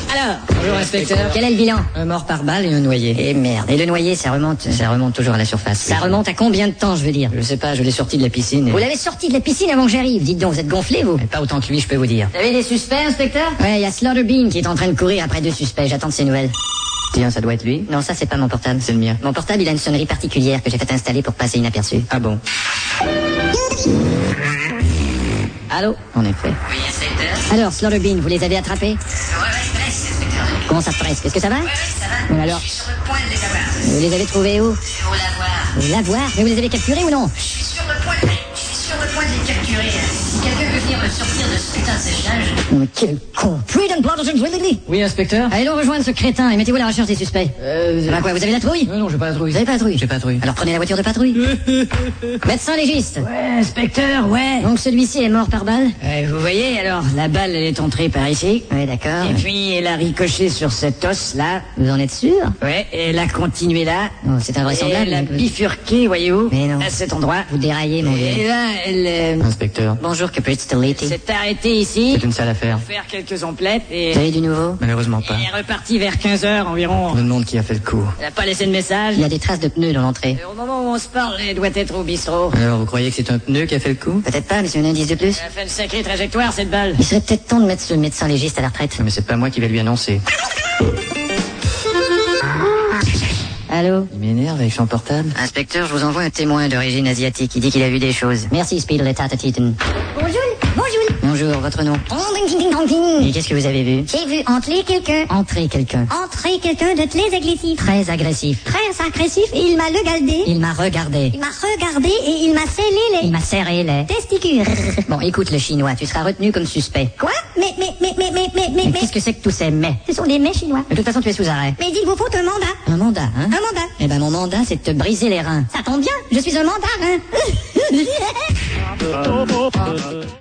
Alors, bonjour inspecteur. Quel est le bilan? Un mort par balle et un noyé. Eh merde. Et le noyé, ça remonte toujours à la surface. Ça remonte à combien de temps, je veux dire? Je sais pas, je l'ai sorti de la piscine. Vous l'avez sorti de la piscine avant que j'arrive. Dites donc, vous êtes gonflé, vous? Mais pas autant que lui, je peux vous dire. Vous avez des suspects, inspecteur? Ouais, il y a Slaughterbean qui est en train de courir après 2 suspects. J'attends de ses nouvelles. Tiens, ça doit être lui. Non, ça c'est pas mon portable. C'est le mien. Mon portable, il a une sonnerie particulière que j'ai fait installer pour passer inaperçu. Ah bon? Allô? En effet. Oui, inspecteur. Alors, Slaughterbean, vous les avez attrapés? Ouais, presque, inspecteur. Comment ça presque? Est-ce que ça va? Ouais, ça va. Bon, alors, Je suis sur le point de les avoir. vous les avez trouvés où? Faut l'avoir. Vous l'avoir? Mais vous les avez capturés ou non? Je suis sur le point de les capturer. Si quelqu'un veut venir me sortir de ce putain de séchage. Mais quel con! Freedom Protestant Willingly! Oui, inspecteur. Allez donc rejoindre ce crétin et mettez-vous à la recherche des suspects. Ça va quoi? Vous avez la trouille? Non, j'ai pas la trouille. Vous avez pas la trouille? J'ai pas la trouille. Alors prenez la voiture de patrouille. Médecin légiste. Ouais, inspecteur, ouais. Donc celui-ci est mort par balle? Vous voyez, alors, la balle, elle est entrée par ici. Oui, d'accord. Et puis, elle a ricoché sur cet os-là. Vous en êtes sûr? Ouais, et elle a continué là. Oh, c'est Et invraisemblable. elle a bifurqué, voyez-vous, Mais non. à cet endroit. Vous déraillez, mon Et vieux. là, elle Inspecteur, Bonjour, Capitality. s'est arrêtée ici, c'est une sale affaire. faire quelques emplettes, et Vous avez du nouveau? Malheureusement pas. elle est repartie vers 15h environ. On me demande qui a fait le coup. Elle a pas laissé de message. Il y a des traces de pneus dans l'entrée. Et au moment où on se parle, elle doit être au bistrot. Alors, vous croyez que c'est un pneu qui a fait le coup? Peut-être pas, mais c'est un indice de plus. Elle a fait une sacrée trajectoire, cette balle. Il serait peut-être temps de mettre ce médecin légiste à la retraite. Mais c'est pas moi qui vais lui annoncer. Allô? Il m'énerve avec son portable. Inspecteur, je vous envoie un témoin d'origine asiatique. Il dit qu'il a vu des choses. Merci, Speed Letata Titan. Bonjour, bonjour. Bonjour, votre nom? Et qu'est-ce que vous avez vu? J'ai vu entrer quelqu'un. Entrer quelqu'un. Entrer quelqu'un de très agressif. Très agressif. Très agressif et il m'a regardé. Il m'a regardé. Il m'a regardé et il m'a scellé les Il m'a serré les... testicules. Bon, écoute le chinois, tu seras retenu comme suspect. Quoi? Mais, Mais qu'est-ce que c'est que tous ces mais? ce sont des mets chinois. De toute façon, tu es sous arrêt. Mais il vous faut un mandat. Un mandat, hein? Un mandat. Eh ben, mon mandat, c'est de te briser les reins. Ça tombe bien, je suis un mandarin.